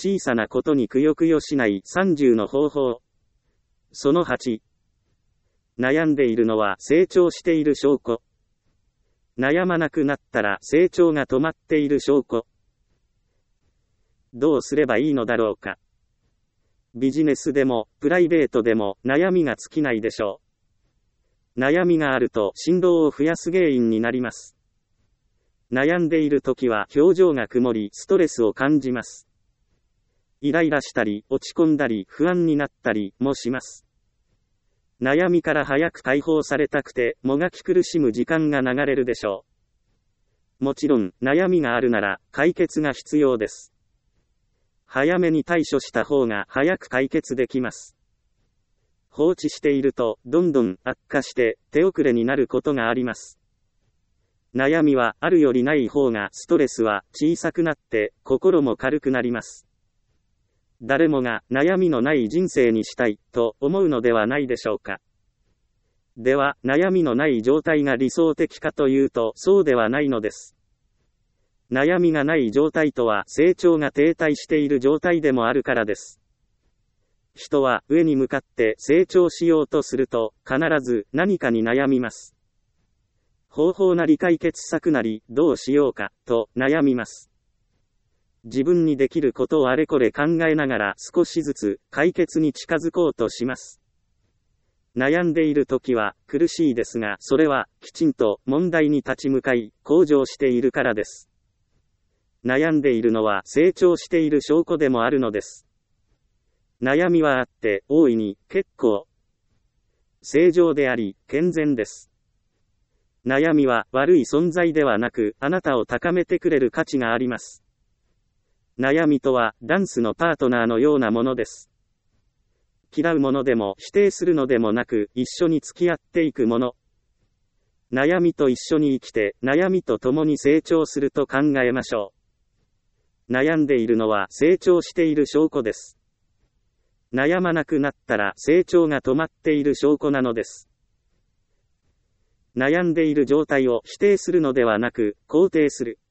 小さなことにくよくよしない30の方法。その8。悩んでいるのは成長している証拠。悩まなくなったら成長が止まっている証拠。どうすればいいのだろうか。ビジネスでもプライベートでも悩みが尽きないでしょう。悩みがあると振動を増やす原因になります。悩んでいるときは表情が曇りストレスを感じます。イライラしたり落ち込んだり不安になったりもします。悩みから早く解放されたくてもがき苦しむ時間が流れるでしょう。もちろん悩みがあるなら解決が必要です。早めに対処した方が早く解決できます。放置しているとどんどん悪化して手遅れになることがあります。悩みはあるよりない方がストレスは小さくなって心も軽くなります。誰もが悩みのない人生にしたいと思うのではないでしょうか。では悩みのない状態が理想的かというとそうではないのです。悩みがない状態とは成長が停滞している状態でもあるからです。人は上に向かって成長しようとすると必ず何かに悩みます。方法なり解決策なりどうしようかと悩みます。自分にできることをあれこれ考えながら少しずつ解決に近づこうとします。悩んでいる時は苦しいですが、それはきちんと問題に立ち向かい向上しているからです。悩んでいるのは成長している証拠でもあるのです。悩みはあって大いに結構正常であり健全です。悩みは悪い存在ではなく、あなたを高めてくれる価値があります。悩みとはダンスのパートナーのようなものです。嫌うものでも否定するのでもなく、一緒に付き合っていくもの。悩みと一緒に生きて、悩みと共に成長すると考えましょう。悩んでいるのは成長している証拠です。悩まなくなったら成長が止まっている証拠なのです。悩んでいる状態を否定するのではなく、肯定する。